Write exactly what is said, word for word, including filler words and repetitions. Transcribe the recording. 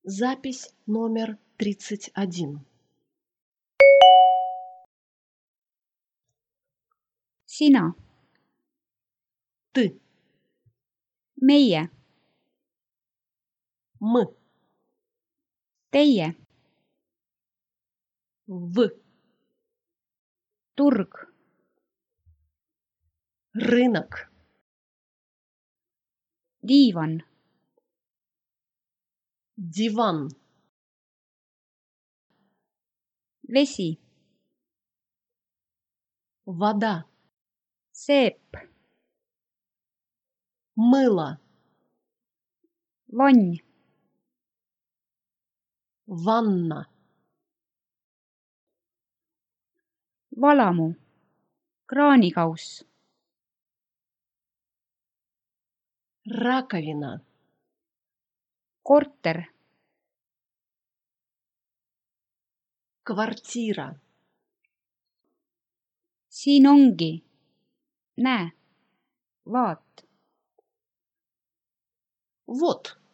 Запись номер тридцать один. Sina, Ты, meie, мы, teie, в, turg, рынок, diivan, диван, vesi, вода, seep, мыло, vann, ванна, valamu, kraanikauss, раковина, korter, квартира, siin ongi, näe, vaat, вот